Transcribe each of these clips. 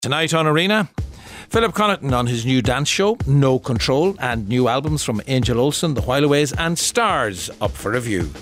Tonight on Arena, Philip Connaughton on his new dance show, No Control, and new albums from Angel Olsen, The Whileaways and Stars up for review.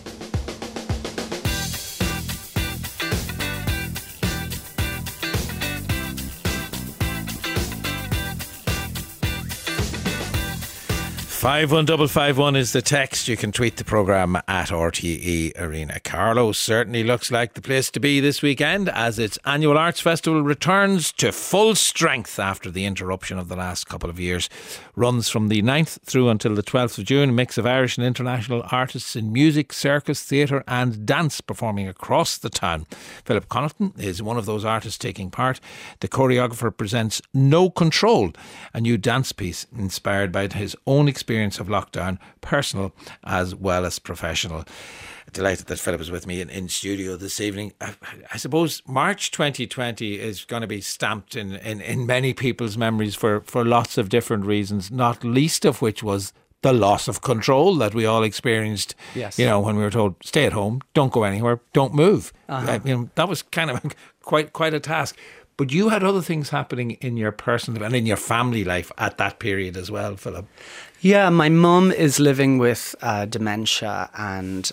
Five one double 51 is the text. You can tweet the programme at RTE Arena. Carlow certainly looks like the place to be this weekend as its annual arts festival returns to full strength after the interruption of the last couple of years. Runs from the 9th through until the 12th of June. A mix of Irish and international artists in music, circus, theatre and dance performing across the town. Philip Connaughton is one of those artists taking part. The choreographer presents No Control, a new dance piece inspired by his own experience of lockdown, personal as well as professional. Delighted that Philip is with me in studio this evening. I suppose March 2020 is going to be stamped in many people's memories for lots of different reasons, not least of which was the loss of control that we all experienced. Yes. You know, when we were told, stay at home, don't go anywhere, don't move. That was kind of quite a task. But you had other things happening in your personal and in your family life at that period as well, Philip. Yeah, my mum is living with dementia, and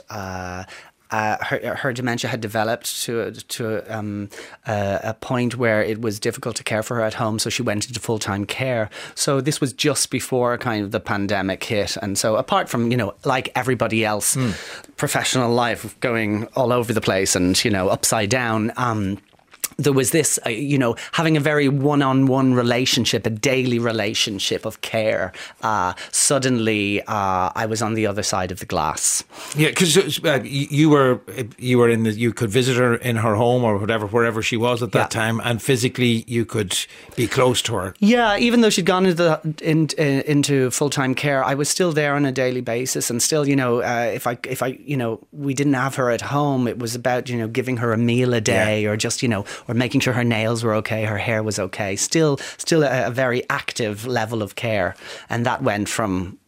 her dementia had developed to a point where it was difficult to care for her at home, so she went into full-time care. So this was just before kind of the pandemic hit, and so apart from, you know, like everybody else, professional life going all over the place and, you know, upside down, there was this, having a very one-on-one relationship, a daily relationship of care. Suddenly, I was on the other side of the glass. Yeah, because you could visit her in her home or wherever she was at that time, and physically you could be close to her. Yeah, even though she'd gone into full-time care, I was still there on a daily basis, and still, if I we didn't have her at home, it was about, giving her a meal a day, or just, or making sure her nails were okay, her hair was okay. Still a very active level of care. And that went from,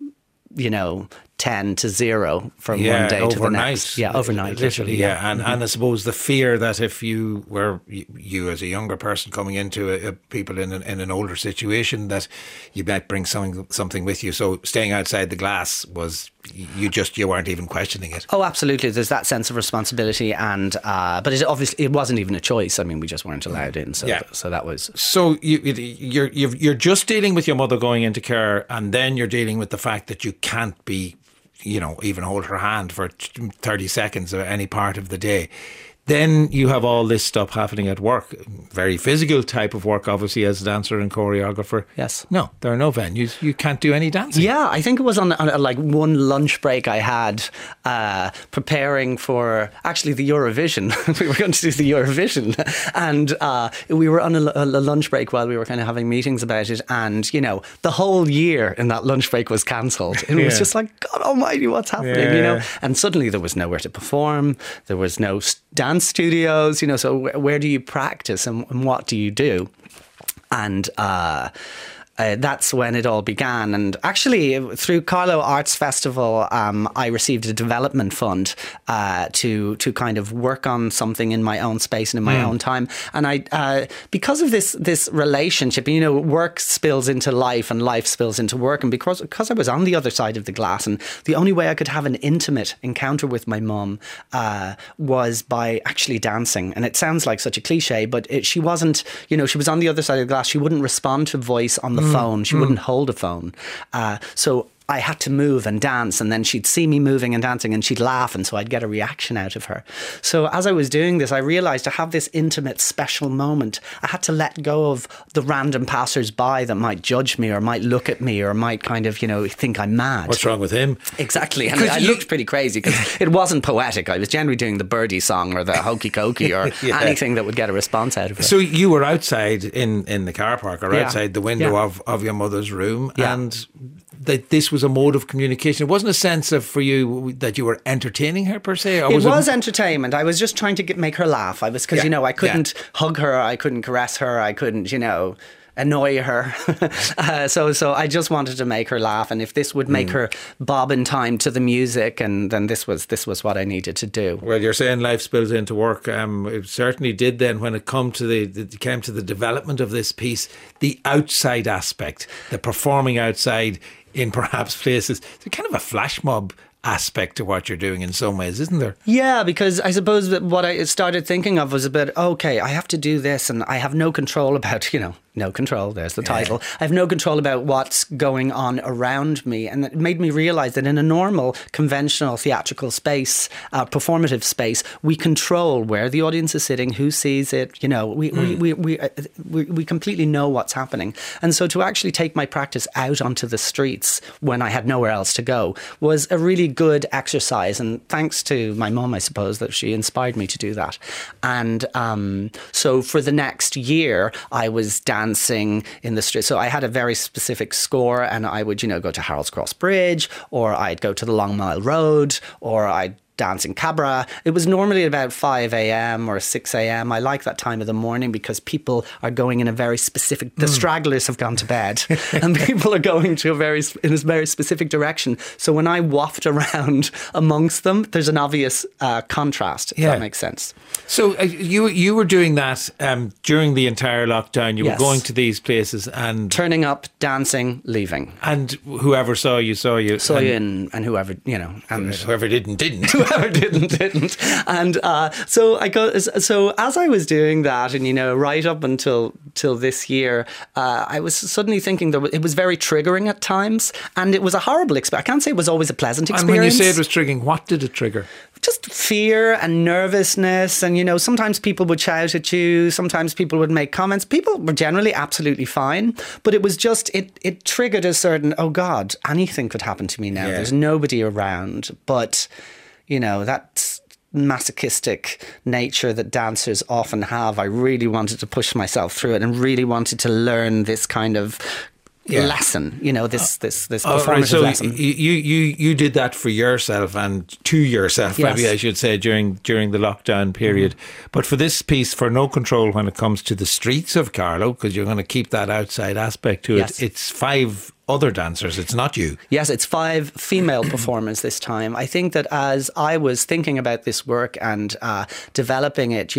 10 to 0 from one day to the next. Yeah, overnight. Literally, yeah. And I suppose the fear that if you were, you as a younger person coming into people in an older situation, that you might bring something with you. So staying outside the glass was, you weren't even questioning it. Oh, absolutely. There's that sense of responsibility, and but it wasn't even a choice. I mean, we just weren't allowed in. So that was. So you're just dealing with your mother going into care, and then you're dealing with the fact that you can't be, even hold her hand for 30 seconds or any part of the day. Then you have all this stuff happening at work, very physical type of work, obviously, as a dancer and choreographer. Yes. No, there are no venues. You can't do any dancing. Yeah, I think it was on like one lunch break I had preparing for actually the Eurovision. We were going to do the Eurovision, and we were on a lunch break while we were kind of having meetings about it. And, the whole year in that lunch break was cancelled. And it was just like, God almighty, what's happening, And suddenly there was nowhere to perform. There was no dance studios, so where do you practice and what do you do? And that's when it all began. And actually, through Carlow Arts Festival, I received a development fund to kind of work on something in my own space and in my own time. And I, because of this relationship, work spills into life and life spills into work. And because I was on the other side of the glass, and the only way I could have an intimate encounter with my mum was by actually dancing. And it sounds like such a cliche, but she wasn't, she was on the other side of the glass. She wouldn't respond to voice on the phone. She wouldn't hold a phone. So I had to move and dance, and then she'd see me moving and dancing and she'd laugh, and so I'd get a reaction out of her. So as I was doing this, I realised to have this intimate, special moment, I had to let go of the random passers-by that might judge me or might look at me or might kind of, think I'm mad. What's wrong with him? Exactly. And I looked pretty crazy because it wasn't poetic. I was generally doing the birdie song or the hokey cokey or anything that would get a response out of her. So you were outside in the car park or outside the window of your mother's room, and that this was a mode of communication. It wasn't a sense of, for you, that you were entertaining her per se? Or it was entertainment. I was just trying to make her laugh. I was, because, I couldn't hug her, I couldn't caress her, I couldn't, annoy her. So I just wanted to make her laugh, and if this would make her bob in time to the music, and then this was what I needed to do. Well, you're saying life spills into work. It certainly did then when it came to the development of this piece, the outside aspect, the performing outside in perhaps places. It's kind of a flash mob aspect to what you're doing in some ways, isn't there? Yeah, because I suppose that what I started thinking of was a bit, okay, I have to do this and I have no control about, no control, there's the title. I have no control about what's going on around me. And it made me realise that in a normal, conventional theatrical space, performative space, we control where the audience is sitting, who sees it, we completely know what's happening. And so to actually take my practice out onto the streets when I had nowhere else to go was a really good exercise. And thanks to my mum, I suppose, that she inspired me to do that. And so for the next year, I was dancing in the street. So I had a very specific score, and I would, go to Harold's Cross Bridge, or I'd go to the Long Mile Road, or I'd dance in Cabra. It was normally about 5 a.m. or 6 a.m. I like that time of the morning because people are going in a very specific, the stragglers have gone to bed and people are going in a very specific direction. So when I waft around amongst them, there's an obvious contrast, if that makes sense. So you were doing that during the entire lockdown. You were going to these places and turning up, dancing, leaving. And whoever saw you. And whoever, and whoever didn't. Whoever didn't. And so as I was doing that, and right up until this year, I was suddenly thinking that it was very triggering at times, and it was a horrible experience. I can't say it was always a pleasant experience. And when you say it was triggering, what did it trigger? Just fear and nervousness, and sometimes people would shout at you, sometimes people would make comments. People were generally absolutely fine, but it was just it triggered a certain, oh God, anything could happen to me now. There's nobody around, but that masochistic nature that dancers often have, I really wanted to push myself through it and really wanted to learn this kind of lesson, this performative lesson. You did that for yourself and to yourself, maybe I should say, during the lockdown period. But for this piece, for No Control, when it comes to the streets of Carlow, because you're going to keep that outside aspect to it, it's 5 other dancers, it's not you. Yes, it's 5 female performers this time. I think that as I was thinking about this work and developing it,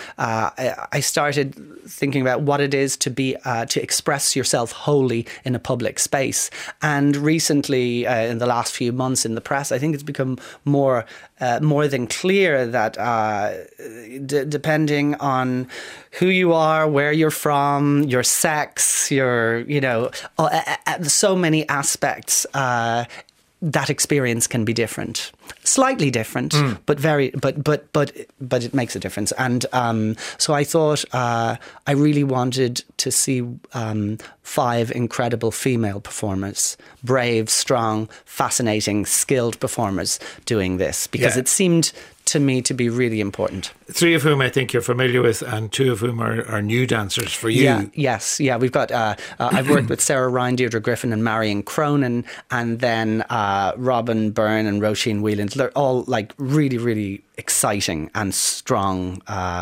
I started thinking about what it is to be to express yourself wholly in a public space. And recently, in the last few months in the press, I think it's become more than clear that depending on who you are, where you're from, your sex, your, so many aspects, that experience can be different, slightly different, but it makes a difference. And so I thought I really wanted to see 5 incredible female performers, brave, strong, fascinating, skilled performers doing this, because it seemed to me to be really important. 3 of whom I think you're familiar with, and 2 of whom are new dancers for you. We've got I've worked with Sarah Ryan, Deirdre Griffin and Marion Cronin, and then Robin Byrne and Roisin Whelan. They're all like really, really exciting and strong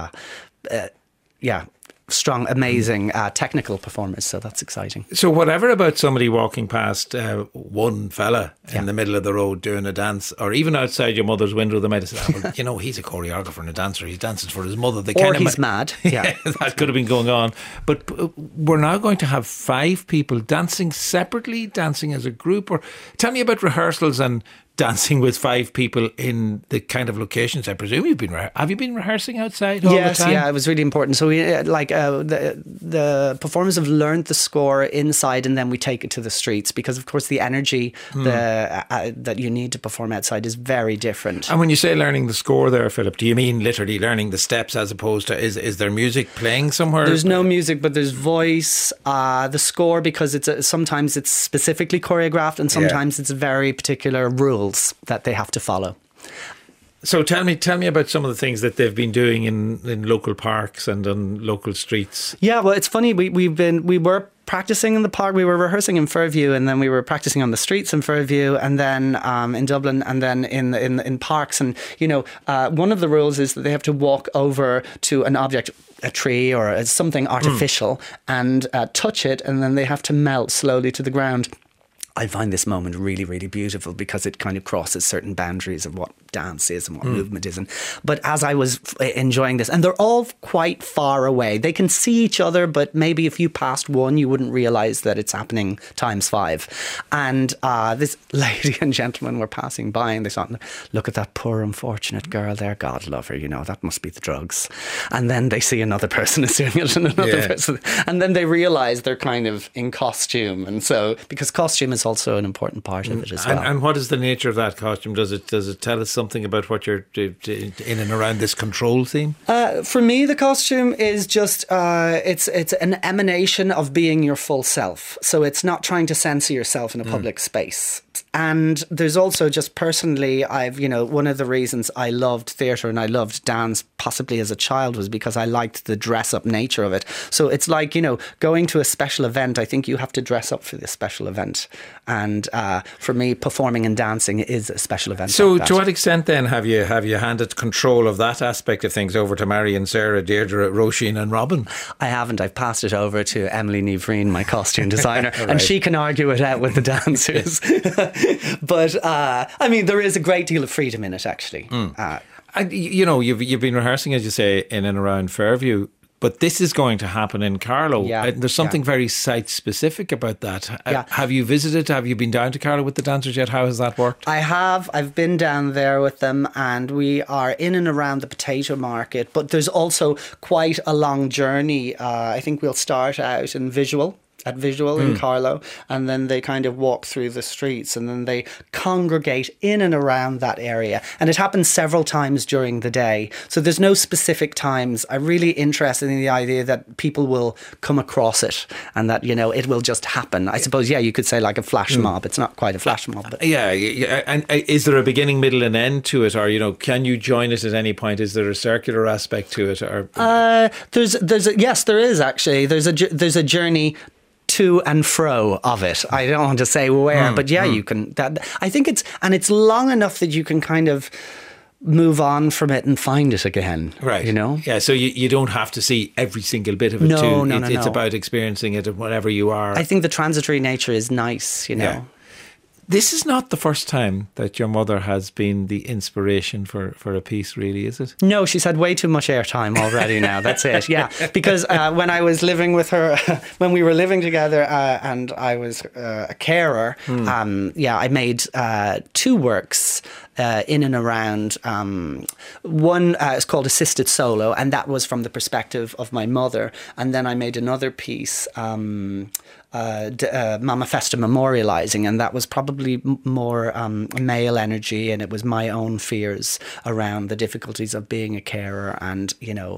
strong, amazing technical performers. So that's exciting. So whatever about somebody walking past one fella in the middle of the road doing a dance, or even outside your mother's window, they might have said, well, he's a choreographer and a dancer. He's dancing for his mother. Or he's mad. Yeah, that could have been going on. But we're now going to have 5 people dancing separately, dancing as a group. Or tell me about rehearsals and dancing with 5 people in the kind of locations. I presume have you been rehearsing outside all the time? Yes, it was really important. So we the performers have learned the score inside, and then we take it to the streets, because of course the energy that you need to perform outside is very different. And when you say learning the score there, Philip, do you mean literally learning the steps, as opposed to is there music playing somewhere? There's no music, but there's voice. The score, because sometimes it's specifically choreographed, and sometimes it's very particular rules that they have to follow. So tell me about some of the things that they've been doing in local parks and on local streets. Yeah, well, it's funny. We were practicing in the park. We were rehearsing in Fairview, and then we were practicing on the streets in Fairview, and then in Dublin, and then in parks. And one of the rules is that they have to walk over to an object a tree or something artificial and touch it, and then they have to melt slowly to the ground. I find this moment really, really beautiful because it kind of crosses certain boundaries of what dance is and what movement is. But as I was enjoying this, and they're all quite far away, they can see each other, but maybe if you passed one, you wouldn't realise that it's happening times 5. And this lady and gentleman were passing by and they thought, look at that poor unfortunate girl there, God love her, that must be the drugs. And then they see another person is doing it and another person. And then they realise they're kind of in costume. And so, because costume is also an important part of it as well. And what is the nature of that costume? Does it tell us something about what you're in and around this control theme? For me, the costume is just it's an emanation of being your full self. So it's not trying to censor yourself in a public space. And there's also just personally, one of the reasons I loved theatre and I loved dance possibly as a child was because I liked the dress up nature of it. So it's like, going to a special event, I think you have to dress up for this special event. And for me, performing and dancing is a special event. So like to what extent then have you handed control of that aspect of things over to Marion, Sarah, Deirdre, Roisin and Robin? I haven't. I've passed it over to Emily Nivreen, my costume designer, right. And she can argue it out with the dancers. But there is a great deal of freedom in it, actually. And you've been rehearsing, as you say, in and around Fairview, but this is going to happen in Carlow. Yeah, there's something very site specific about that. Yeah. Have you visited? Have you been down to Carlow with the dancers yet? How has that worked? I have. I've been down there with them, and we are in and around the potato market. But there's also quite a long journey. I think we'll start out in Visual in Carlow, and then they kind of walk through the streets and then they congregate in and around that area, and it happens several times during the day, so there's no specific times. I'm really interested in the idea that people will come across it and that it will just happen. I suppose you could say like a flash mob. It's not quite a flash mob, but and is there a beginning, middle and end to it, or can you join it at any point? Is there a circular aspect to it, or yes, there is actually. There's a journey to and fro of it. I don't want to say where, but you can. I think it's long enough that you can kind of move on from it and find it again. Right. Yeah, so you don't have to see every single bit of it. No. It's about experiencing it whatever you are. I think the transitory nature is nice, Yeah. This is not the first time that your mother has been the inspiration for a piece, really, is it? No, she's had way too much airtime already now. That's it, yeah. Because when I was living with her, when we were living together and I was a carer, I made 2 works in and around. One is called Assisted Solo, and that was from the perspective of my mother. And then I made another piece, Mama Festa Memorialising, and that was probably more male energy, and it was my own fears around the difficulties of being a carer, and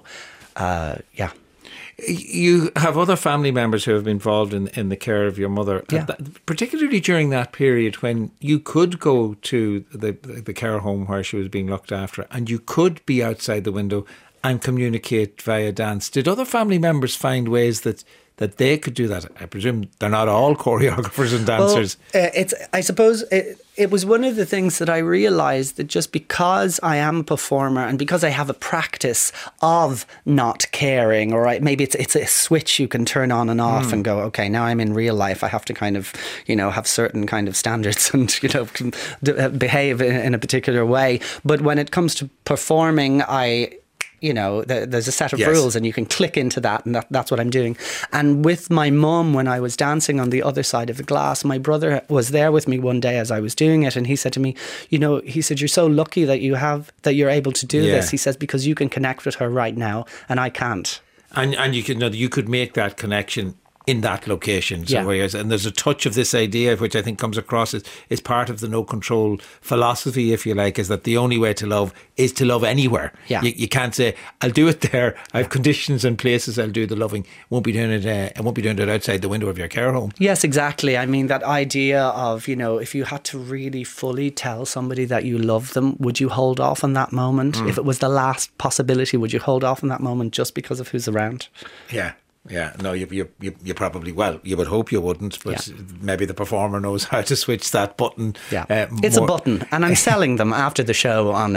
You have other family members who have been involved in the care of your mother, particularly during that period when you could go to the care home where she was being looked after, and you could be outside the window and communicate via dance. Did other family members find ways that they could do that? I presume they're not all choreographers and dancers. Well, I suppose it was one of the things that I realised, that just because I am a performer and because I have a practice of not caring, or maybe it's a switch you can turn on and off and go, okay, now I'm in real life. I have to kind of, have certain kind of standards and, behave in a particular way. But when it comes to performing, there's a set of rules and you can click into that, and that's what I'm doing. And with my mum, when I was dancing on the other side of the glass, my brother was there with me one day as I was doing it, and he said to me, he said, you're so lucky that you're able to do this. He says, because you can connect with her right now and I can't. And you could make that connection in that location. So and there's a touch of this idea, which I think comes across as part of the no control philosophy, if you like, is that the only way to love is to love anywhere. Yeah. You can't say, I'll do it there, I have conditions and places I'll do the loving. I won't be doing it outside the window of your care home. Yes, exactly. I mean, that idea of, if you had to really fully tell somebody that you love them, would you hold off on that moment? If it was the last possibility, would you hold off on that moment just because of who's around? Yeah. Yeah, no, you probably, well, you would hope you wouldn't, but maybe the performer knows how to switch that button. Yeah, it's a button, and I'm selling them after the show on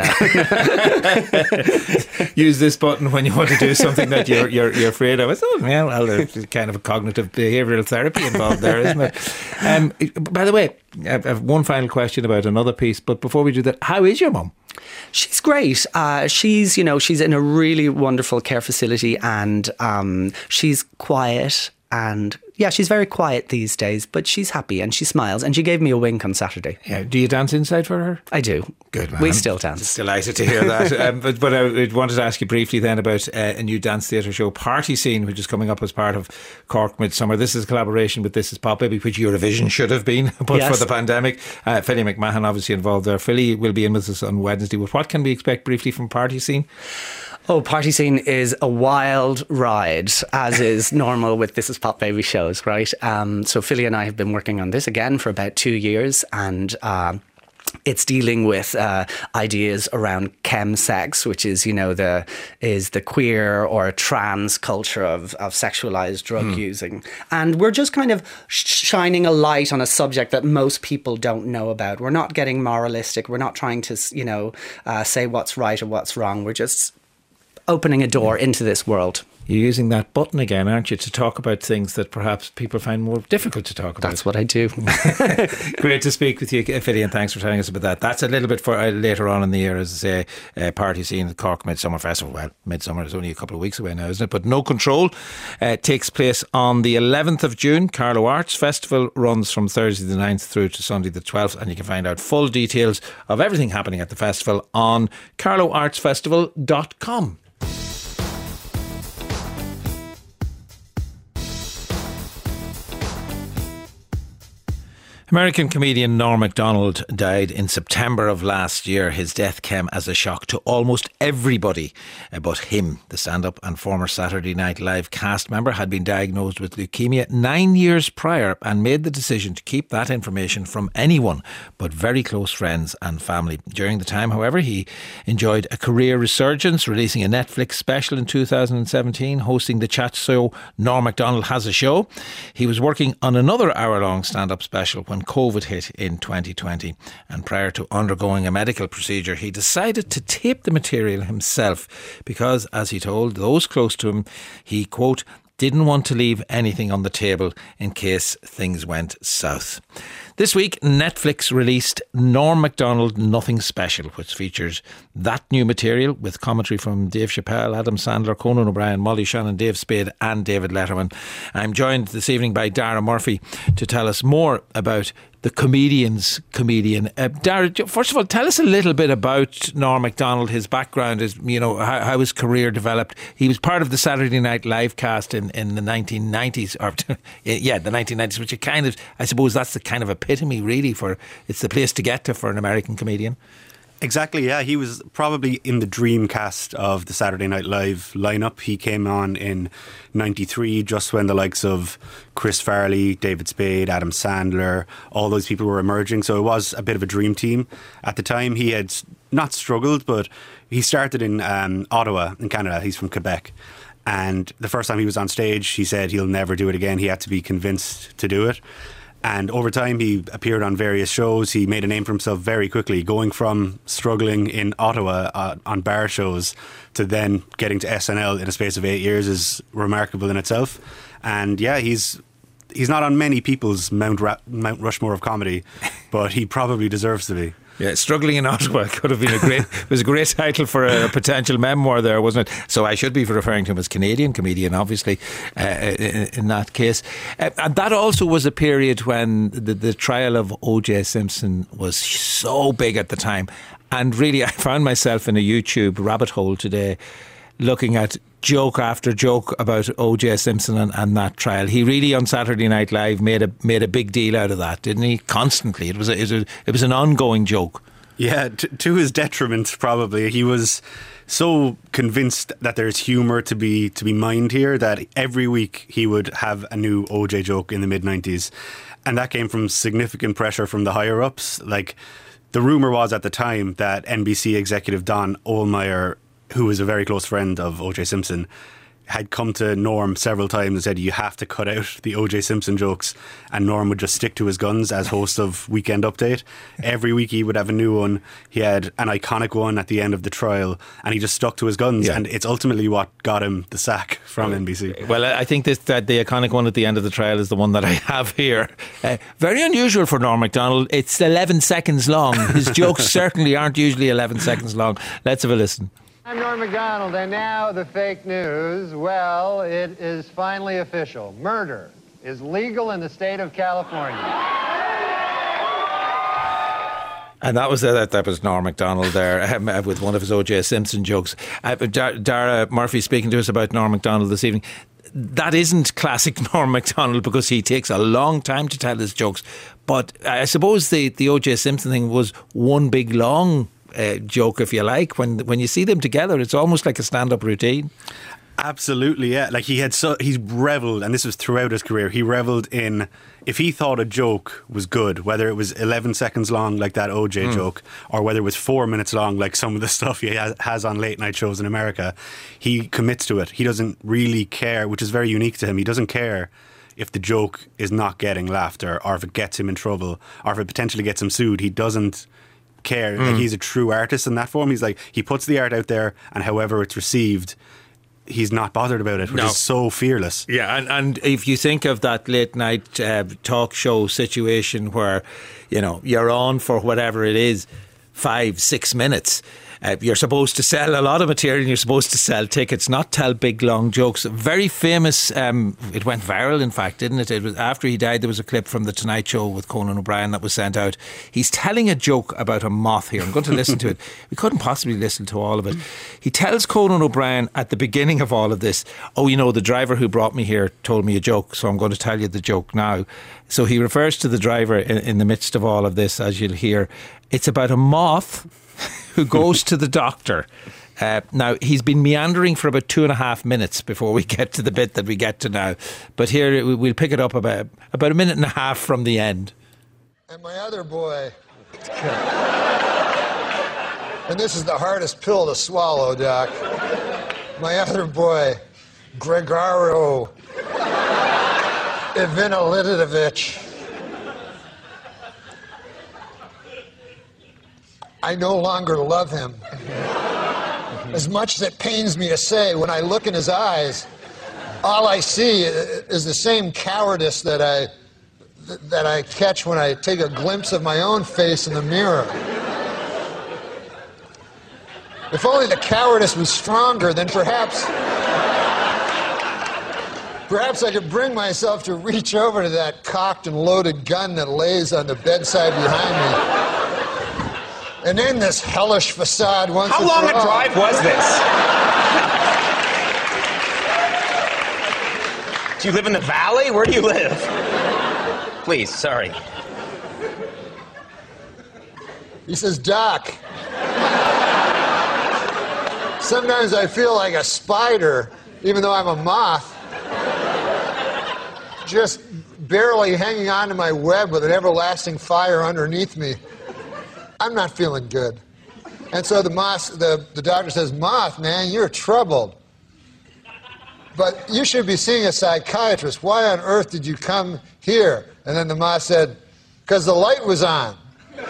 use this button when you want to do something that you're afraid of. Oh, yeah, well, there's kind of a cognitive behavioural therapy involved there, isn't it? By the way, I have one final question about another piece, but before we do that, how is your mum? She's great. She's in a really wonderful care facility, and she's quiet, and she's very quiet these days, but she's happy and she smiles, and she gave me a wink on Saturday. Yeah, do you dance inside for her? I do. Good, man. We still dance. Just delighted to hear that. But I wanted to ask you briefly then about a new dance theatre show, Party Scene, which is coming up as part of Cork Midsummer. This is a collaboration with This Is Pop Baby, which Eurovision should have been, but for the pandemic. Philly McMahon obviously involved there. Philly will be in with us on Wednesday. What can we expect briefly from Party Scene? Oh, Party Scene is a wild ride, as is normal with This Is Pop Baby shows, right? So Philly and I have been working on this again for about 2 years, and it's dealing with ideas around chemsex, which is, the queer or trans culture of sexualized drug using. And we're just kind of shining a light on a subject that most people don't know about. We're not getting moralistic. We're not trying to, say what's right or what's wrong. We're just opening a door into this world. You're using that button again, aren't you, to talk about things that perhaps people find more difficult to talk about. That's what I do. Great to speak with you, Philly, and thanks for telling us about that. That's a little bit for later on in the year, as I say, Party Scene at Cork Midsummer Festival. Well, Midsummer is only a couple of weeks away now, isn't it? But No Control takes place on the 11th of June. Carlow Arts Festival runs from Thursday the 9th through to Sunday the 12th, and you can find out full details of everything happening at the festival on carlowartsfestival.com. American comedian Norm Macdonald died in September of last year. His death came as a shock to almost everybody but him. The stand-up and former Saturday Night Live cast member had been diagnosed with leukemia 9 years prior and made the decision to keep that information from anyone but very close friends and family. During the time, however, he enjoyed a career resurgence, releasing a Netflix special in 2017, hosting the chat show Norm Macdonald Has a Show. He was working on another hour-long stand-up special when COVID hit in 2020, and prior to undergoing a medical procedure, he decided to tape the material himself because, as he told those close to him, he, quote, didn't want to leave anything on the table in case things went south. This week, Netflix released Norm Macdonald Nothing Special, which features that new material with commentary from Dave Chappelle, Adam Sandler, Conan O'Brien, Molly Shannon, Dave Spade and David Letterman. I'm joined this evening by Dara Murphy to tell us more about the comedian's comedian. Dara, first of all, tell us a little bit about Norm Macdonald, his background, how his career developed. He was part of the Saturday Night Live cast in the 1990s, the 1990s, which I suppose that's the kind of epitome really it's the place to get to for an American comedian. Exactly, yeah. He was probably in the dream cast of the Saturday Night Live lineup. He came on in 93, just when the likes of Chris Farley, David Spade, Adam Sandler, all those people were emerging. So it was a bit of a dream team. At the time, he had not struggled, but he started in Ottawa in Canada. He's from Quebec. And the first time he was on stage, he said he'll never do it again. He had to be convinced to do it. And over time, he appeared on various shows. He made a name for himself very quickly, going from struggling in Ottawa on bar shows to then getting to SNL in a space of 8 years is remarkable in itself. And yeah, he's not on many people's Mount Rushmore of comedy, but he probably deserves to be. Yeah, Struggling in Ottawa could have been it was a great title for a potential memoir there, wasn't it? So I should be referring to him as Canadian comedian, obviously, in that case. And that also was a period when the trial of O.J. Simpson was so big at the time. And really, I found myself in a YouTube rabbit hole today looking at joke after joke about O.J. Simpson and that trial. He really, on Saturday Night Live, made a big deal out of that, didn't he? Constantly. It was an ongoing joke. Yeah, to his detriment, probably. He was so convinced that there's humour to be mined here that every week he would have a new O.J. joke in the mid-90s. And that came from significant pressure from the higher-ups. Like, the rumour was at the time that NBC executive Don Ohlmeyer, who was a very close friend of O.J. Simpson, had come to Norm several times and said, you have to cut out the O.J. Simpson jokes, and Norm would just stick to his guns as host of Weekend Update. Every week he would have a new one. He had an iconic one at the end of the trial, and he just stuck to his guns, and it's ultimately what got him the sack from NBC. Well, I think that the iconic one at the end of the trial is the one that I have here. Very unusual for Norm Macdonald. It's 11 seconds long. His jokes certainly aren't usually 11 seconds long. Let's have a listen. I'm Norm Macdonald, and now the fake news. Well, it is finally official. Murder is legal in the state of California. And that was Norm Macdonald there with one of his O.J. Simpson jokes. Dara Murphy speaking to us about Norm Macdonald this evening. That isn't classic Norm Macdonald because he takes a long time to tell his jokes. But I suppose the O.J. Simpson thing was one big long joke, if you like. When you see them together, it's almost like a stand-up routine. Absolutely, yeah. Like he's revelled, and this was throughout his career, he revelled in, if he thought a joke was good, whether it was 11 seconds long like that OJ joke, or whether it was 4 minutes long like some of the stuff he has on late night shows in America, he commits to it. He doesn't really care, which is very unique to him. He doesn't care if the joke is not getting laughter, or if it gets him in trouble, or if it potentially gets him sued. He doesn't care. Like, he's a true artist in that form. He's like, he puts the art out there, and however it's received, he's not bothered about it, which is so fearless. Yeah, and if you think of that late night talk show situation where, you know, you're on for whatever it is, 5-6 minutes. You're supposed to sell a lot of material, and you're supposed to sell tickets, not tell big long jokes. Very famous, it went viral in fact, didn't it? It was after he died, there was a clip from The Tonight Show with Conan O'Brien that was sent out. He's telling a joke about a moth here. I'm going to listen to it. We couldn't possibly listen to all of it. He tells Conan O'Brien at the beginning of all of this, oh, you know, the driver who brought me here told me a joke, so I'm going to tell you the joke now. So he refers to the driver in the midst of all of this, as you'll hear. It's about a moth who goes to the doctor. Now, he's been meandering for about 2.5 minutes before we get to the bit that we get to now. But here, we'll pick it up about 1.5 minutes from the end. And my other boy, and this is the hardest pill to swallow, Doc. My other boy, Gregorio Ivanilidovich. I no longer love him. As much as it pains me to say, when I look in his eyes, all I see is the same cowardice that I catch when I take a glimpse of my own face in the mirror. If only the cowardice was stronger, then perhaps I could bring myself to reach over to that cocked and loaded gun that lays on the bedside behind me and end this hellish facade once and for all. How long a drive was this? Do you live in the valley? Where do you live? Please, sorry. He says, Doc, sometimes I feel like a spider, even though I'm a moth, just barely hanging on to my web with an everlasting fire underneath me. I'm not feeling good. And so the doctor says, Moth, man, you're troubled. But you should be seeing a psychiatrist. Why on earth did you come here? And then the moth said, because the light was on.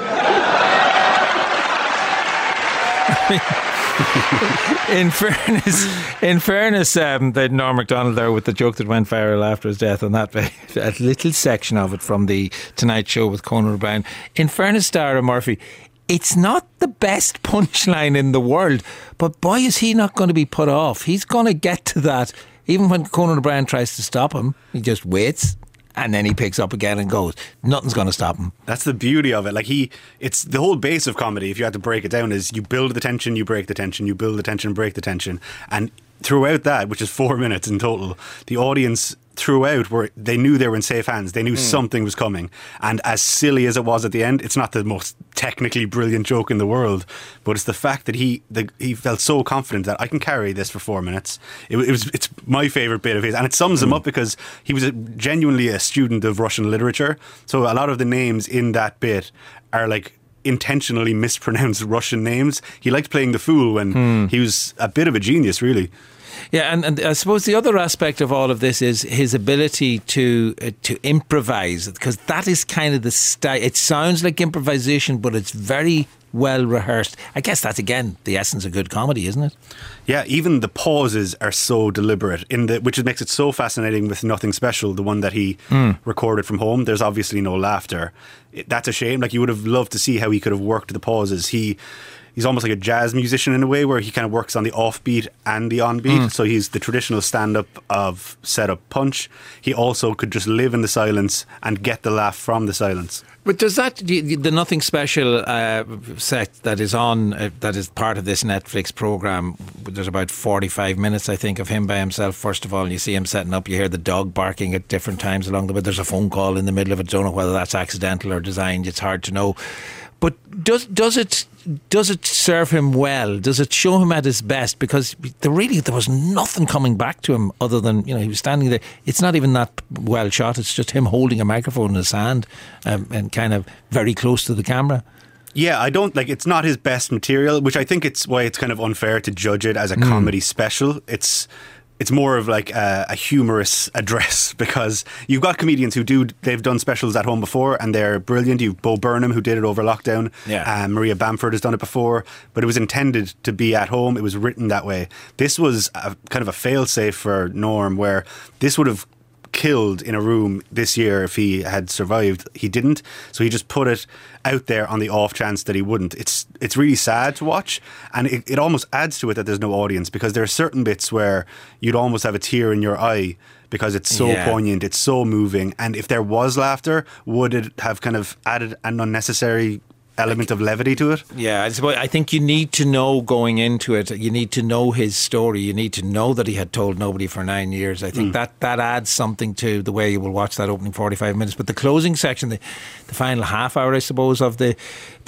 In fairness, the Norm Macdonald there with the joke that went viral after his death, and that little section of it from the Tonight Show with Conan O'Brien. In fairness, Dara Murphy, it's not the best punchline in the world, but boy, is he not going to be put off. He's going to get to that. Even when Conan O'Brien tries to stop him, he just waits. And then he picks up again and goes. Nothing's going to stop him. That's the beauty of it. Like it's the whole base of comedy, if you had to break it down, is you build the tension, you break the tension, you build the tension, break the tension. And throughout that, which is 4 minutes in total, the audience throughout they knew they were in safe hands. They knew something was coming. And as silly as it was at the end, it's not the most technically brilliant joke in the world, but it's the fact that he felt so confident that I can carry this for 4 minutes. It's my favourite bit of his, and it sums him up because he was genuinely a student of Russian literature. So a lot of the names in that bit are like intentionally mispronounced Russian names. He liked playing the fool when he was a bit of a genius, really. Yeah, and I suppose the other aspect of all of this is his ability to improvise, because that is kind of the style. It sounds like improvisation, but it's very well rehearsed. I guess that's, again, the essence of good comedy, isn't it? Yeah, even the pauses are so deliberate, which makes it so fascinating with Nothing Special, the one that he recorded from home. There's obviously no laughter. That's a shame. Like, you would have loved to see how he could have worked the pauses. He's almost like a jazz musician in a way, where he kind of works on the offbeat and the onbeat. So he's the traditional stand-up of set-up punch. He also could just live in the silence and get the laugh from the silence. But does the Nothing Special set that is on, that is part of this Netflix programme, there's about 45 minutes, I think, of him by himself, first of all, and you see him setting up, you hear the dog barking at different times along the way, there's a phone call in the middle of it, don't know whether that's accidental or designed, it's hard to know. But does it serve him well? Does it show him at his best? Because there was nothing coming back to him other than, he was standing there. It's not even that well shot. It's just him holding a microphone in his hand and kind of very close to the camera. Yeah, it's not his best material, which I think it's why it's kind of unfair to judge it as a comedy special. It's more of like a humorous address, because you've got comedians they've done specials at home before and they're brilliant. You've Bo Burnham, who did it over lockdown. Yeah. Maria Bamford has done it before, but it was intended to be at home. It was written that way. This was kind of a fail-safe for Norm, where this would have killed in a room this year if he had survived. He didn't, so he just put it out there on the off chance that he wouldn't. It's really sad to watch, and it almost adds to it that there's no audience, because there are certain bits where you'd almost have a tear in your eye because it's so poignant, it's so moving, and if there was laughter, would it have kind of added an unnecessary element of levity to it? Yeah, I think you need to know going into it, you need to know his story, you need to know that he had told nobody for 9 years. I think that adds something to the way you will watch that opening 45 minutes. But the closing section, the final half hour, I suppose, of the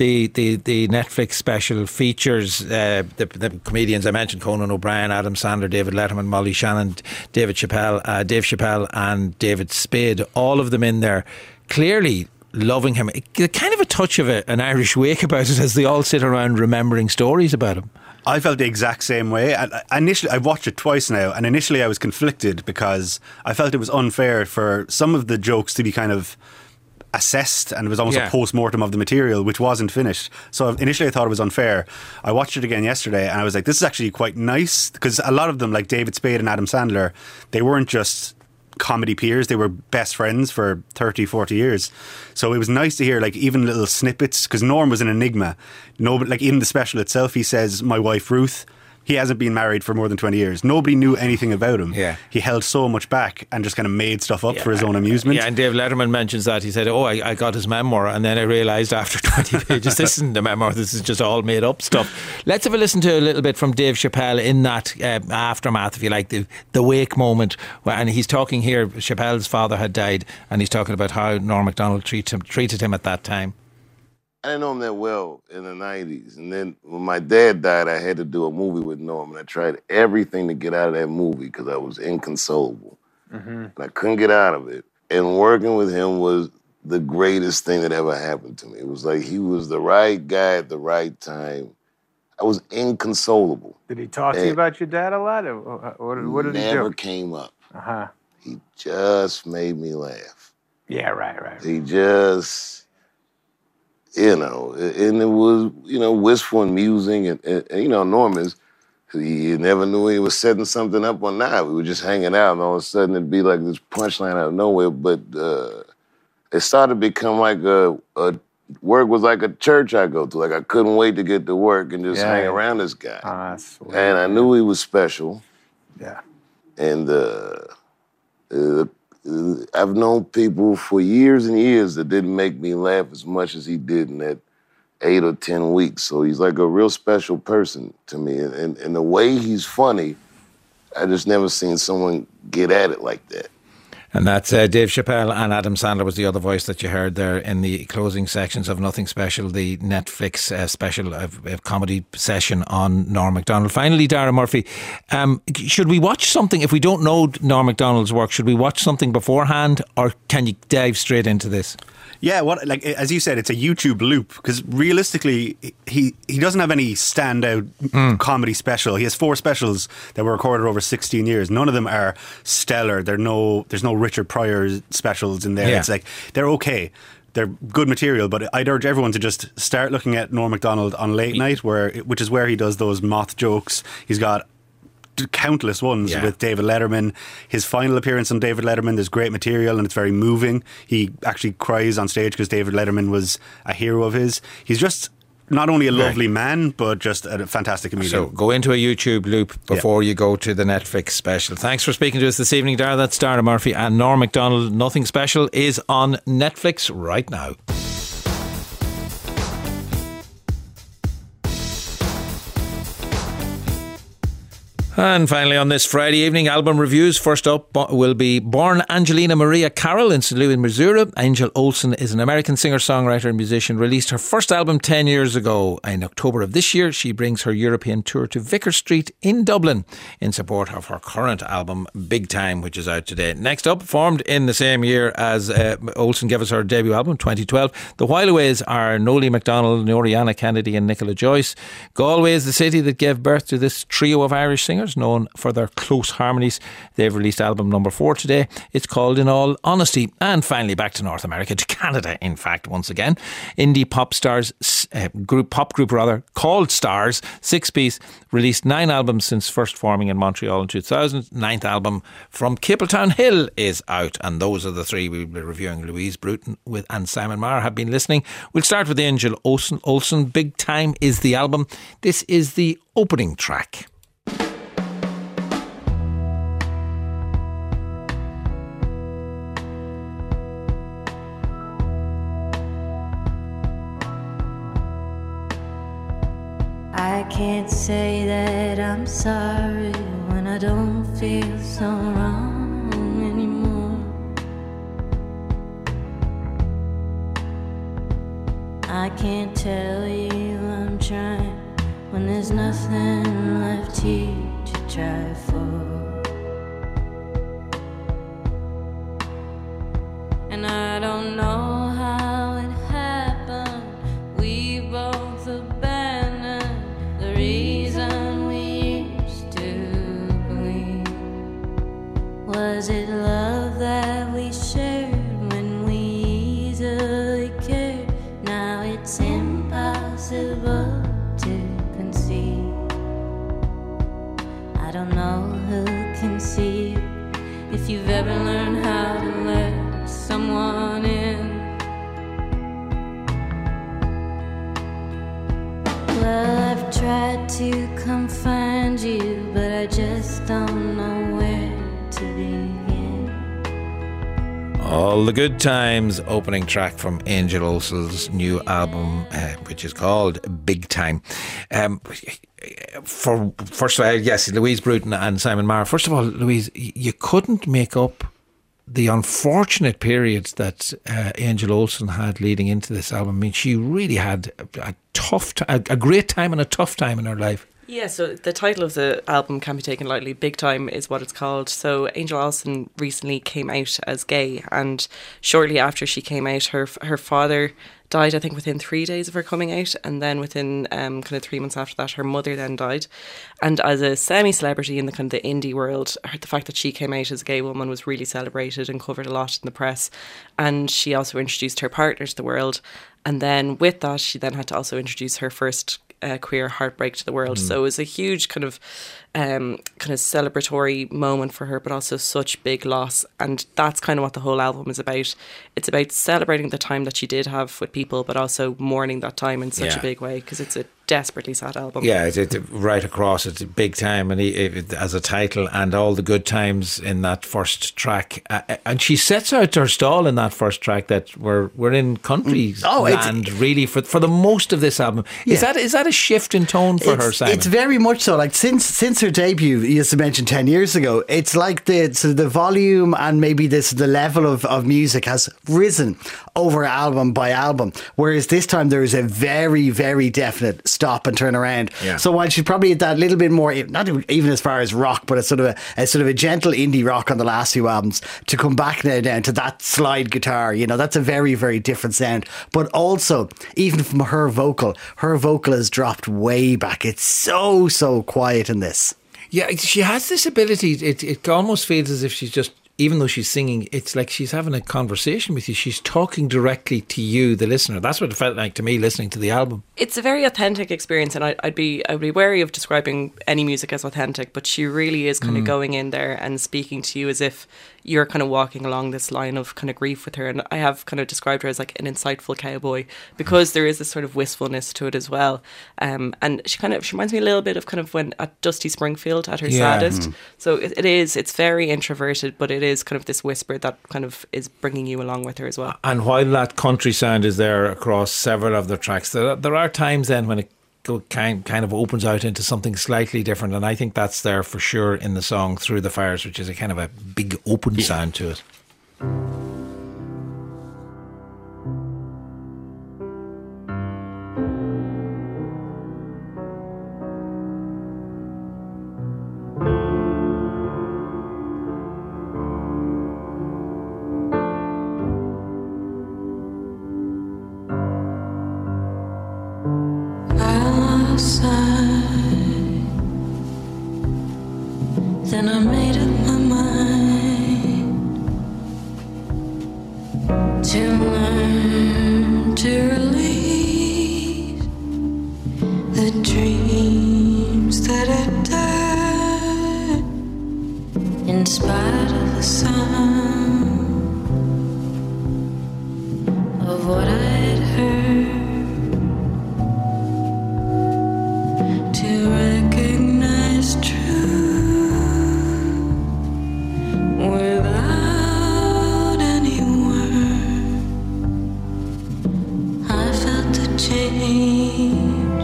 Netflix special features the comedians I mentioned: Conan O'Brien, Adam Sandler, David Letterman, Molly Shannon, Dave Chappelle and David Spade, all of them in there, clearly loving him. Kind of a touch of an Irish wake about it, as they all sit around remembering stories about him. I felt the exact same way. Initially, I've watched it twice now, and initially I was conflicted because I felt it was unfair for some of the jokes to be kind of assessed, and it was almost a post-mortem of the material, which wasn't finished. So initially I thought it was unfair. I watched it again yesterday and I was like, this is actually quite nice, because a lot of them, like David Spade and Adam Sandler, they weren't just comedy peers, they were best friends for 30, 40 years. So it was nice to hear, like, even little snippets, because Norm was an enigma. Nobody, like, in the special itself, he says, my wife Ruth. He hasn't been married for more than 20 years. Nobody knew anything about him. Yeah. He held so much back and just kind of made stuff up for his own amusement. Yeah, and Dave Letterman mentions that. He said, I got his memoir, and then I realised after 20 pages, this isn't a memoir, this is just all made up stuff. Let's have a listen to a little bit from Dave Chappelle in that aftermath, if you like, the wake moment. And he's talking here, Chappelle's father had died, and he's talking about how Norm Macdonald treated him at that time. I didn't know him that well in the 90s. And then when my dad died, I had to do a movie with Norm. And I tried everything to get out of that movie because I was inconsolable. And I couldn't get out of it. And working with him was the greatest thing that ever happened to me. It was like he was the right guy at the right time. I was inconsolable. Did he talk to you about your dad a lot? Or what did he do? Never came up. He just made me laugh. Yeah, right. He just... and it was, wistful and musing. And Norm he never knew he was setting something up or not. We were just hanging out, and all of a sudden it'd be like this punchline out of nowhere. But it started to become like work was like a church I go to. Like, I couldn't wait to get to work and just hang around this guy. And I knew he was special. Yeah. And I've known people for years and years that didn't make me laugh as much as he did in that 8 or 10 weeks. So he's like a real special person to me. And the way he's funny, I just never seen someone get at it like that. And that's Dave Chappelle, and Adam Sandler was the other voice that you heard there in the closing sections of Nothing Special, the Netflix special comedy session on Norm Macdonald. Finally, Dara Murphy, should we watch something, if we don't know Norm Macdonald's work, should we watch something beforehand, or can you dive straight into this? Yeah, as you said, it's a YouTube loop, because realistically, he doesn't have any standout comedy special. He has 4 specials that were recorded over 16 years. None of them are stellar. There's no Richard Pryor specials in there. Yeah. It's like, they're okay. They're good material, but I'd urge everyone to just start looking at Norm Macdonald on Late Night, which is where he does those moth jokes. He's got countless ones with David Letterman. His final appearance on David Letterman, there's great material and it's very moving. He actually cries on stage because David Letterman was a hero of his. He's just not only a lovely man, but just a fantastic comedian. So go into a YouTube loop before you go to the Netflix special. Thanks for speaking to us this evening, Dara. That's Dara Murphy, and Norm Macdonald. Nothing Special is on Netflix right now. And finally, on this Friday evening, album reviews. First up will be Born Angelina Maria Carroll in St. Louis, Missouri. Angel Olsen is an American singer-songwriter and musician. Released her first album 10 years ago. In October of this year, she brings her European tour to Vicar Street in Dublin in support of her current album, Big Time, which is out today. Next up, formed in the same year as Olsen gave us her debut album, 2012, the Whileaways are Nolie MacDonald, Noriana Kennedy and Nicola Joyce. Galway is the city that gave birth to this trio of Irish singers, known for their close harmonies. They've released album number 4 today. It's called In All Honesty. And finally back to North America, to Canada, in fact, once again. Indie pop group called Stars, 6-piece, released 9 albums since first forming in Montreal in 2000. 9th album from Capeltown Hill is out, and those are the 3 we'll be reviewing. Louise Bruton and Simon Marr have been listening. We'll start with Angel Olsen. Big Time is the album. This is the opening track. I can't say that I'm sorry when I don't feel so wrong anymore. I can't tell you I'm trying when there's nothing left here to try for. And I don't know how it happened. We both abandoned the reason we used to believe. Was it love that we shared when we easily cared? Now it's impossible to conceive. I don't know who can see you, if you've ever learned how to let someone in. Well, I've tried to come find you, but I just don't know where to begin. All the Good Times, opening track from Angel Olsen's new album, which is called Big Time. First of all, yes, Louise Bruton and Simon Marr. First of all, Louise, you couldn't make up the unfortunate periods that Angel Olsen had leading into this album. I mean, she really had a great time and a tough time in her life. Yeah, so the title of the album can't be taken lightly. Big Time is what it's called. So Angel Olsen recently came out as gay, and shortly after she came out, her father died, I think, within 3 days of her coming out, and then within kind of 3 months after that, her mother then died. And as a semi-celebrity in the kind of the indie world, the fact that she came out as a gay woman was really celebrated and covered a lot in the press. And she also introduced her partner to the world. And then with that, she then had to also introduce her first queer heartbreak to the world. So it was a huge kind of celebratory moment for her, but also such big loss. And that's kind of what the whole album is about. It's about celebrating the time that she did have with people, but also mourning that time in such a big way, because it's a desperately sad album. Yeah, it's right across. It's big time, and as a title, and all the good times in that first track. And she sets out her stall in that first track that we're in country land really for the most of this album. Is that a shift in tone for her, Simon? It's very much so. Like since her debut, you used to mention 10 years ago, it's like the volume and maybe the level of music has risen over album by album. Whereas this time there is a very, very definite stop and turn around. Yeah. So while she's probably at that little bit more, not even as far as rock, but a sort of a gentle indie rock on the last few albums, to come back now down to that slide guitar, that's a very, very different sound. But also, even from her vocal has dropped way back. It's so quiet in this. Yeah, she has this ability. It almost feels as if she's just, even though she's singing, it's like she's having a conversation with you. She's talking directly to you, the listener. That's what it felt like to me listening to the album. It's a very authentic experience, and I'd be wary of describing any music as authentic, but she really is kind of going in there and speaking to you as if you're kind of walking along this line of kind of grief with her. And I have kind of described her as like an insightful cowboy, because there is this sort of wistfulness to it as well. And she reminds me a little bit of kind of when at Dusty Springfield at her saddest. So it's very introverted, but it is kind of this whisper that kind of is bringing you along with her as well. And while that country sound is there across several of their tracks, there are times then when it kind of opens out into something slightly different, and I think that's there for sure in the song Through the Fires, which is a kind of a big open sound to it. Then I made up my mind to learn to release the dreams that had died in spite of the sound of what I had heard. To recognize truth without any word. I felt the change,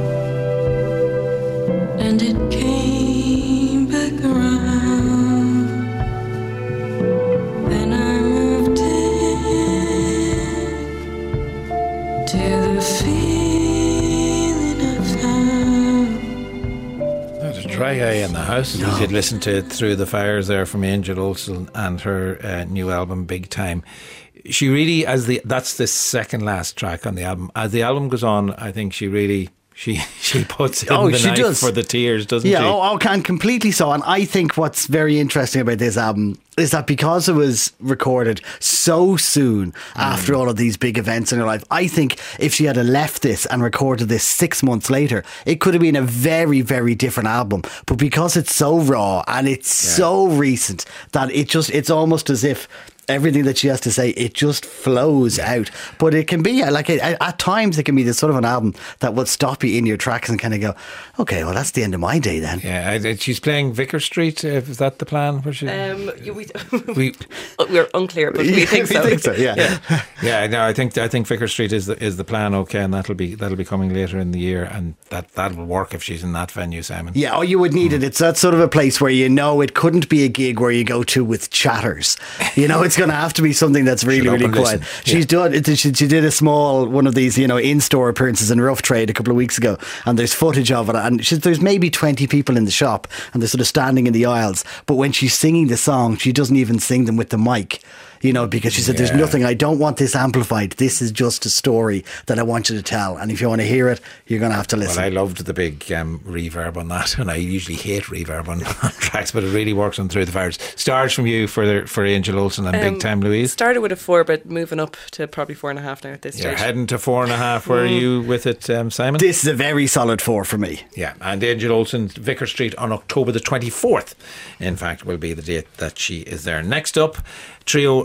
and it came back around. Then I moved in to the feeling I found. Dry Eye in the House. You did listen to Through the Fires there from Angel Olsen and her new album Big Time. She really, that's the second last track on the album. As the album goes on, I think she really she puts in the knife for the tears, doesn't she? Yeah, and completely so. And I think what's very interesting about this album is that because it was recorded so soon after all of these big events in her life, I think if she had left this and recorded this 6 months later, it could have been a very, very different album. But because it's so raw and it's so recent that it's almost as if everything that she has to say, it just flows out. But it can be at times it can be this sort of an album that will stop you in your tracks and kind of go, okay, well, that's the end of my day then. Yeah, she's playing Vicar Street. Is that the plan? We're unclear, but we think so. We think so, yeah. No, I think Vicar Street is the plan. Okay, and that'll be coming later in the year, and that'll work if she's in that venue, Simon. Yeah, you would need it. It's that sort of a place where it couldn't be a gig where you go to with chatters. It's going to have to be something that's really, really quiet. She did a small one of these, in-store appearances in Rough Trade a couple of weeks ago, and there's footage of it, and there's maybe 20 people in the shop, and they're sort of standing in the aisles, but when she's singing the song, she doesn't even sing them with the mic. Because she said, there's nothing, I don't want this amplified. This is just a story that I want you to tell. And if you want to hear it, you're going to have to listen. Well, I loved the big reverb on that, and I usually hate reverb on tracks, but it really works on Through the Fires. Stars from you for Angel Olsen and Big Time Louise. Started with a 4, but moving up to probably 4.5 now at this stage. You're heading to 4.5. Where are you with it, Simon? This is a very solid 4 for me. Yeah, and Angel Olsen, Vicar Street on October the 24th, in fact, will be the date that she is there. Next up, trio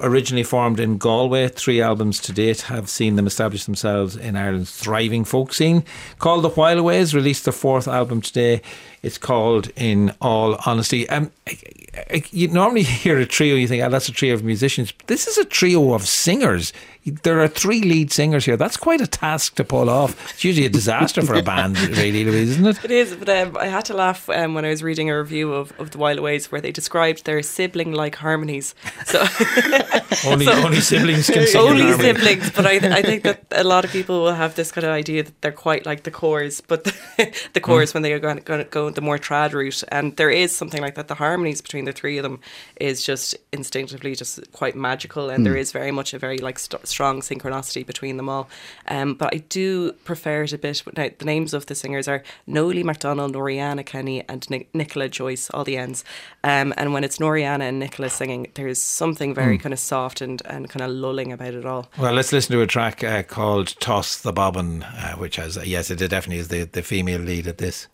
originally formed in Galway. 3 albums to date have seen them establish themselves in Ireland's thriving folk scene. Called The Whileaways, released their 4th album today. It's called In All Honesty. You normally hear a trio, you think, oh, that's a trio of musicians. This is a trio of singers. There are 3 lead singers here. That's quite a task to pull off. It's usually a disaster for a band, really, Louise, isn't it? It is, but I had to laugh when I was reading a review of The Whileaways where they described their sibling-like harmonies. So only siblings can sing. Only siblings, but I think that a lot of people will have this kind of idea that they're quite like the Corrs, but the Corrs when they are going to go the more trad route, and there is something like that. The harmonies between the 3 of them is just instinctively just quite magical, and there is very much a very like strong synchronicity between them all. But I do prefer it a bit. Now, the names of the singers are Noelie MacDonald, Noriana Kenny and Nicola Joyce, all the ends. And when it's Noriana and Nicola singing, there's something very kind of soft and kind of lulling about it all. Well, let's listen to a track called Toss the Bobbin, which has, yes, it definitely is the female lead at this.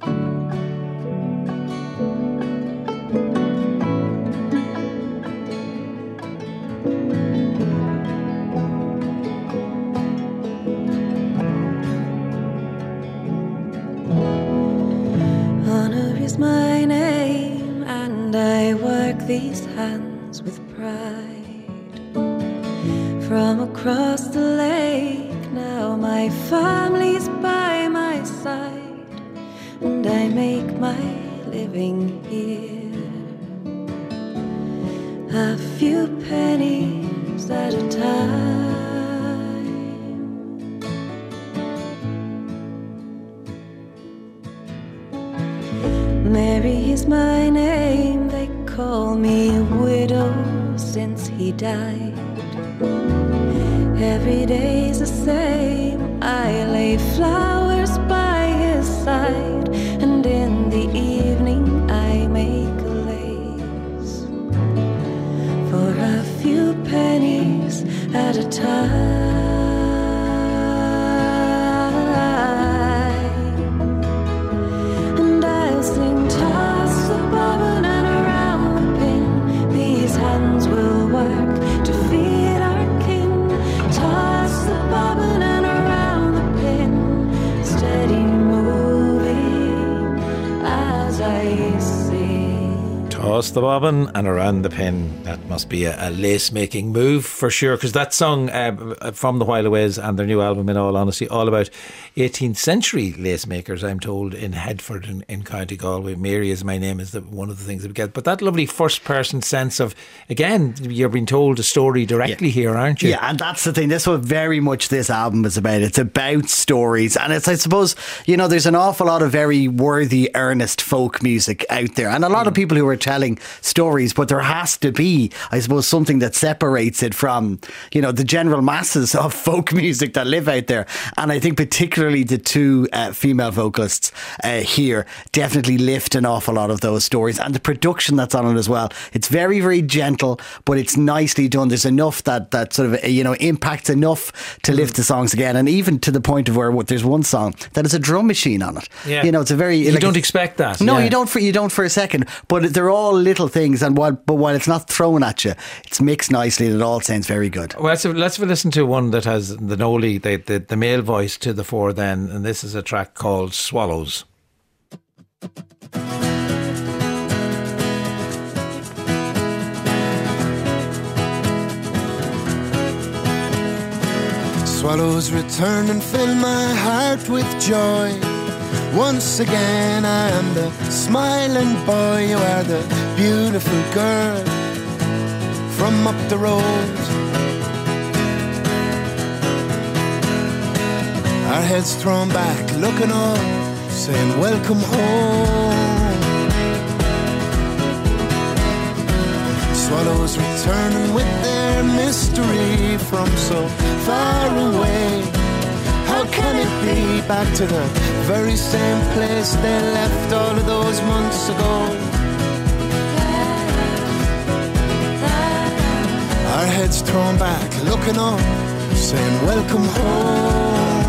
Is my name, and I work these hands with pride. From across the lake, now my family's by my side, and I make my living here. A few pennies at a time. Mary is my name, they call me widow since he died. Every day's the same, I lay flowers by his side, and in the evening I make a lace for a few pennies at a time. Toss the bobbin and around the pin. That must be a lace-making move for sure, because that song from the Whileaways and their new album, In All Honesty, all about 18th century lace makers, I'm told, in Headford in County Galway. Mary is my name is one of the things that we get. But that lovely first-person sense of, again, you're being told a story directly here, aren't you? Yeah, and that's the thing. That's what very much this album is about. It's about stories. And it's, I suppose, you know, there's an awful lot of very worthy, earnest folk music out there. And a lot of people who are telling stories, but there has to be, I suppose, something that separates it from, you know, the general masses of folk music that live out there. And I think particularly the 2 female vocalists here definitely lift an awful lot of those stories, and the production that's on it as well. It's very, very gentle, but it's nicely done. There's enough that sort of, you know, impacts enough to lift the songs again, and even to the point of where there's one song that has a drum machine on it. Yeah. You know, it's a very... You don't expect that. No, yeah. you don't for a second, but they're all little things, and while it's not thrown at you, it's mixed nicely and it all sounds very good. Well, let's listen to one that has the Noelie, the male voice to the fore then, and this is a track called Swallows. Swallows return and fill my heart with joy. Once again I am the smiling boy. You are the beautiful girl from up the road. Our heads thrown back, looking up, saying welcome home. Swallows returning with their mystery from so far away. How can it be back to the very same place they left all of those months ago? Our heads thrown back, looking up, saying welcome home.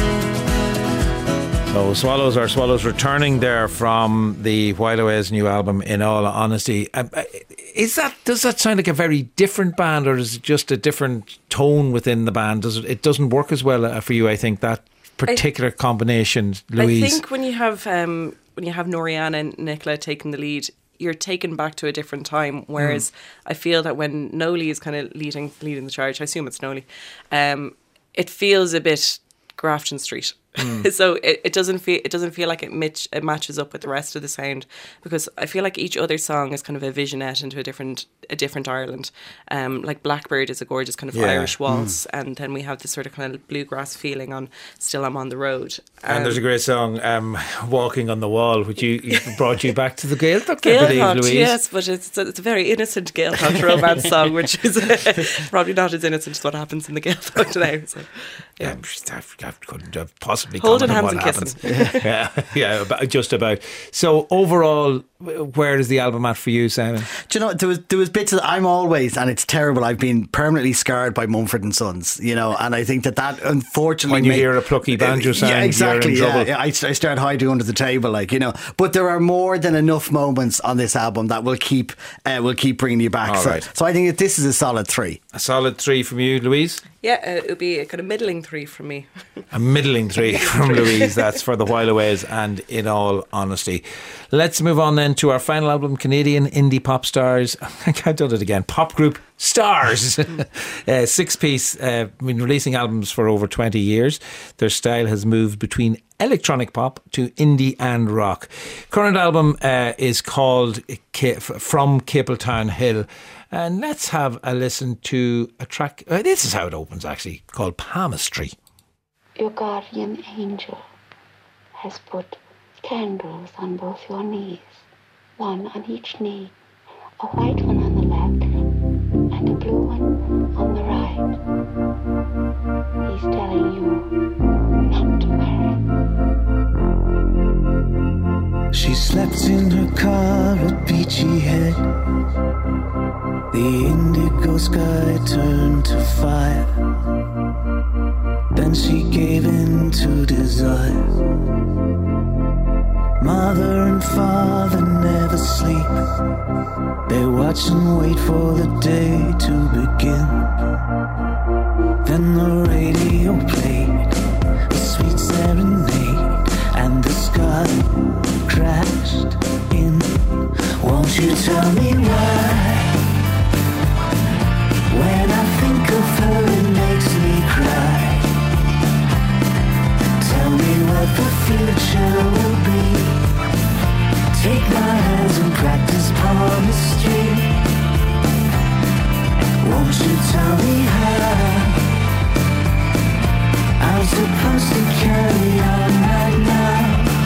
So Swallows returning there from the Whileaways' new album, In All Honesty. Does that sound like a very different band, or is it just a different tone within the band? It doesn't work as well for you, I think, that particular combination, Louise? I think when you have Noriana and Nicola taking the lead, you're taken back to a different time. Whereas I feel that when Noli is kind of leading the charge, I assume it's Noli, it feels a bit Grafton Street. So it doesn't feel like it matches up with the rest of the sound, because I feel like each other song is kind of a visionette into a different Ireland. Like Blackbird is a gorgeous kind of Irish waltz, and then we have this sort of kind of bluegrass feeling on Still I'm on the Road. And there's a great song, Walking on the Wall, which brought you back to the Gaeltacht, I believe, Louise. Yes, but it's a very innocent Gaeltacht romance song, which is probably not as innocent as what happens in the Gaeltacht now. So, yeah. I couldn't have possibly holding comment hands on and what kissing. yeah, just about. So overall, where is the album at for you, Simon? Do you know, there was bits that I'm always, and it's terrible, I've been permanently scarred by Mumford & Sons, you know, and I think that unfortunately... When you hear a plucky banjo sound, yeah, exactly, you're in trouble. I start hiding under the table, like, you know. But there are more than enough moments on this album that will keep bringing you back. So I think that this is a solid 3. A solid 3 from you, Louise? Yeah, it would be a kind of middling 3 from me. A middling 3 from Louise. That's for The While Aways and In All Honesty. Let's move on then to our final album, Canadian indie pop stars. I've done it again. Pop group Stars. 6-piece. Been releasing albums for over 20 years. Their style has moved between electronic pop to indie and rock. Current album is called From Capeltown Hill. And let's have a listen to a track. This is how it opens, actually, called Palmistry. Your guardian angel has put candles on both your knees, one on each knee, a white one on the left and a blue one on the right. He's telling you not to worry. She slept in her car at Beachy Head. The indigo sky turned to fire. Then she gave in to desire. Mother and father never sleep. They watch and wait for the day to begin. Then the radio played a sweet serenade, and the sky crashed in. Won't you tell me why? When I think of her, it makes me cry. Tell me what the future will be. Take my hands and practice palmistry. Won't you tell me how I'm supposed to carry on right now,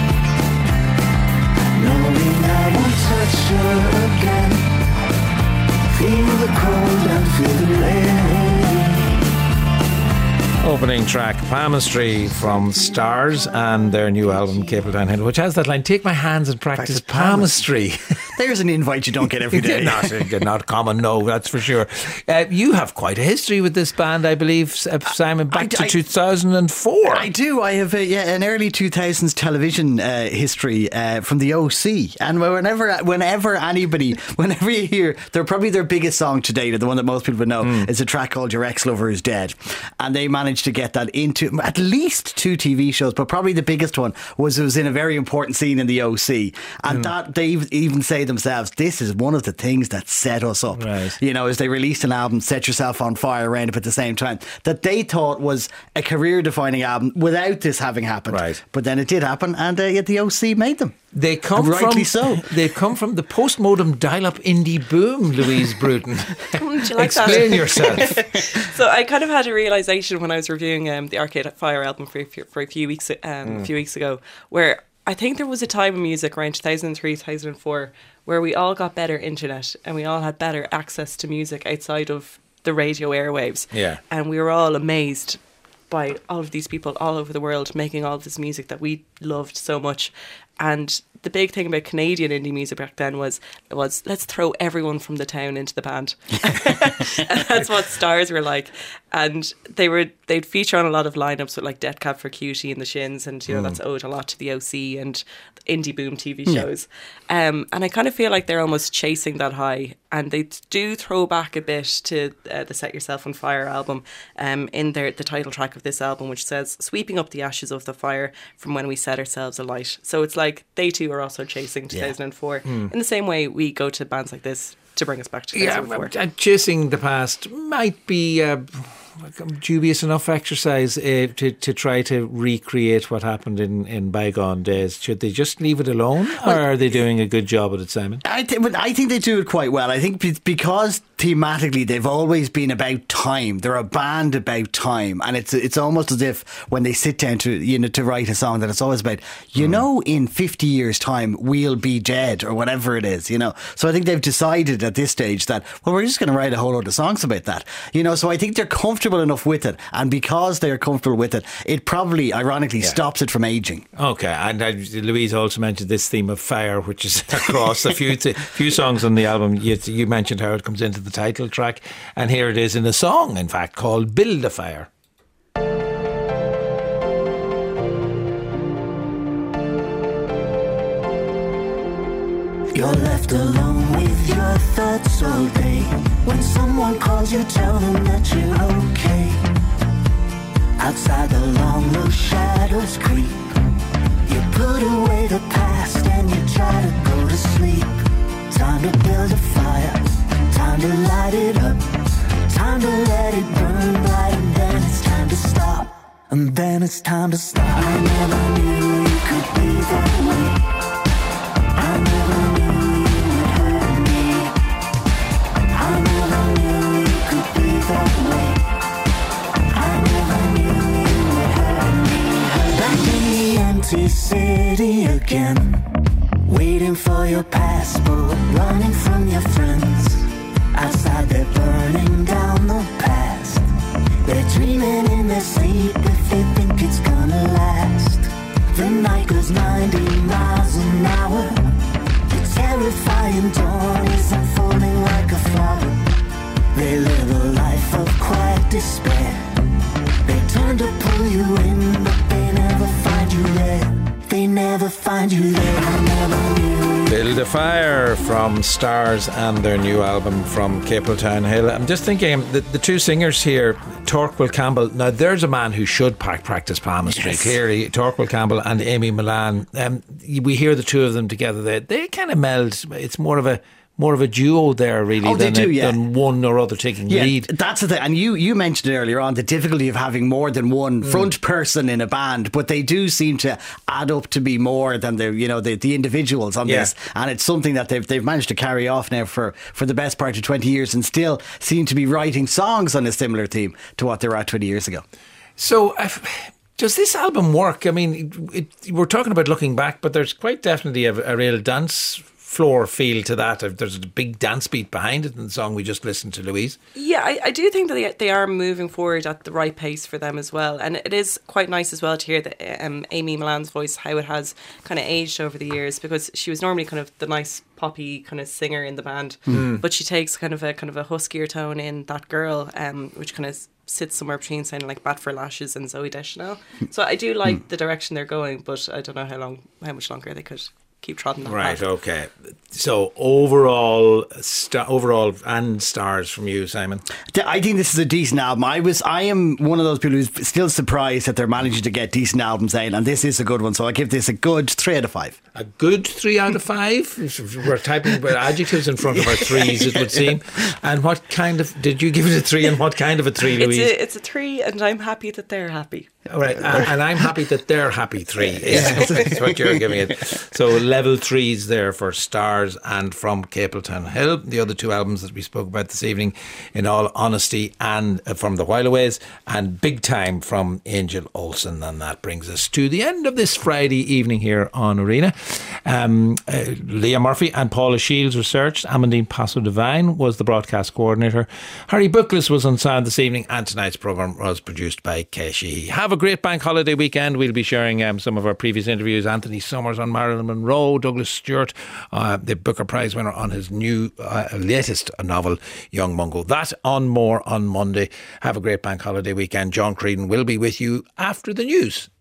knowing I won't touch her again. Feel the cold and feel the rain. Opening track, Palmistry from Stars and their new album, Capeltown Hill, which has that line, take my hands and practice palmistry. There's an invite you don't get every day. not common, no, that's for sure. You have quite a history with this band, I believe, Simon, back to 2004. I do. I have an early 2000s television history from the OC. And whenever you hear, they're probably their biggest song to date, the one that most people would know, is a track called Your Ex-Lover Is Dead. And they managed to get that into at least 2 TV shows, but probably the biggest one was it was in a very important scene in the OC. And that they even say themselves, this is one of the things that set us up. Right. You know, as they released an album, Set Yourself on Fire, around up at the same time, that they thought was a career-defining album without this having happened. Right. But then it did happen, and yet the OC made them. They come rightly from, so. They come from the post-modem dial-up indie boom, Louise Bruton. Would you like Explain yourself. So I kind of had a realisation when I was reviewing the Arcade Fire album for a few weeks ago, where I think there was a time in music around 2003, 2004 where we all got better internet and we all had better access to music outside of the radio airwaves. Yeah. And we were all amazed by all of these people all over the world making all of this music that we loved so much. And the big thing about Canadian indie music back then was let's throw everyone from the town into the band. And that's what Stars were like. And they'd feature on a lot of lineups with like Death Cab for Cutie and the Shins, and that's owed a lot to the OC and Indie Boom TV shows. And I kind of feel like they're almost chasing that high, and they do throw back a bit to the Set Yourself on Fire album in the title track of this album, which says sweeping up the ashes of the fire from when we set ourselves alight. So it's like they too are also chasing 2004 in the same way we go to bands like this to bring us back to 2004. Chasing the past might be dubious enough exercise to try to recreate what happened in bygone days. Should they just leave it alone, or are they doing a good job at it, Simon? I think they do it quite well. I think because thematically they've always been about time. They're a band about time, and it's almost as if when they sit down to write a song, that it's always about in 50 years' time we'll be dead, or whatever it is. So I think they've decided at this stage that we're just going to write a whole load of songs about that. So I think they're comfortable enough with it, and because they're comfortable with it, it probably ironically stops it from aging. Okay, and Louise also mentioned this theme of fire, which is across a few songs on the album. You mentioned how it comes into the title track, and here it is in a song, in fact, called Build a Fire. You're left alone with your thoughts all day. When someone calls you, tell them that you're okay. Outside the long low shadows creep. You put away the past and you try to go to sleep. Time to build a fire, time to light it up, time to let it burn bright, and then it's time to stop. And then it's time to stop. I never knew you could be that way. I never knew you would hurt me. I never knew you could be that way. I never knew you would hurt me. Back in the empty city again, waiting for your passport, running from your friends. Outside they're burning down the past. They're dreaming in their sleep if they think it's gonna last. The night goes 90 miles an hour. The terrifying dawn is unfolding like a flower. They live a life of quiet despair. They turn to pull you in, but they never find you there. They never find you there. I never knew. Build a Fire from Stars and their new album From Capeltown Hill. I'm just thinking, the two singers here, Torquil Campbell. Now, there's a man who should practice palmistry. Yes. Clearly, Torquil Campbell and Amy Milan. We hear the two of them together. They kind of meld. It's more of a duo there, really, than one or other taking lead. That's the thing. And you mentioned earlier on the difficulty of having more than one front person in a band, but they do seem to add up to be more than the individuals on this. And it's something that they've managed to carry off now for the best part of 20 years, and still seem to be writing songs on a similar theme to what they were at 20 years ago. So does this album work? I mean, we're talking about looking back, but there's quite definitely a real dance floor feel to that. There's a big dance beat behind it in the song we just listened to, Louise. Yeah, I do think that they are moving forward at the right pace for them as well, and it is quite nice as well to hear that Amy Milan's voice, how it has kind of aged over the years, because she was normally kind of the nice poppy kind of singer in the band, but she takes kind of a huskier tone in That Girl, which kind of sits somewhere between sounding like Bat for Lashes and Zooey Deschanel. So I do like the direction they're going, but I don't know how much longer they could keep trotting that right path. Okay, so overall and stars from you, Simon. I think this is a decent album. I am one of those people who's still surprised that they're managing to get decent albums out, and this is a good one, so I give this a good 3 out of 5. A good 3 out of 5? We're typing adjectives in front of our 3s, it would seem. And what kind of, did you give it a 3, and what kind of a 3, Louise? It's a 3, and I'm happy that they're happy. All right, and I'm happy that they're happy 3 is what you're giving it. So level 3s there for Stars and From Capeltown Hill. The other two albums that we spoke about this evening, In All Honesty and from The Whileaways, and Big Time from Angel Olsen. And that brings us to the end of this Friday evening here on Arena. Leah Murphy and Paula Shields researched. Amandine Passo-Devine was the broadcast coordinator. Harry Bookless was on sound this evening, and tonight's programme was produced by Kay Sheehy. Have Have a great bank holiday weekend. We'll be sharing some of our previous interviews. Anthony Summers on Marilyn Monroe, Douglas Stewart, the Booker Prize winner, on his new latest novel, Young Mungo. That on more on Monday. Have a great bank holiday weekend. John Creedon will be with you after the news.